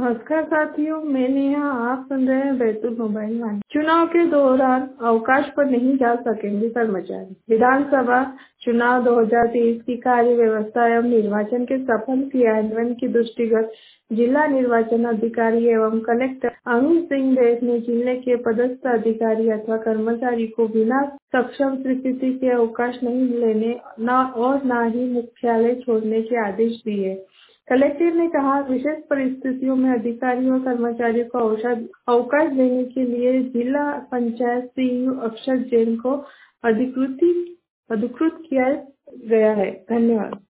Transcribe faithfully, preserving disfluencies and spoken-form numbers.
नमस्कार साथियों, मैं नेहा। आप सुन रहे हैं बैतूल मोबाइल वाणी। चुनाव के दौरान अवकाश पर नहीं जा सकेंगे कर्मचारी। विधानसभा चुनाव दो हज़ार तेईस की कार्य व्यवस्था एवं निर्वाचन के सफल क्रियान्वयन के दृष्टिगत जिला निर्वाचन अधिकारी एवं कलेक्टर अमित सिंह देव ने जिले के पदस्थ अधिकारी अथवा कर्मचारी को बिना सक्षम स्वीकृति के अवकाश नहीं लेने न और न ही मुख्यालय छोड़ने के आदेश दिए। कलेक्टर ने कहा, विशेष परिस्थितियों में अधिकारियों और कर्मचारियों को औषध अवकाश देने के लिए जिला पंचायत सीईओ अक्षर जैन को अधिकृत अधिकृत किया गया है। धन्यवाद।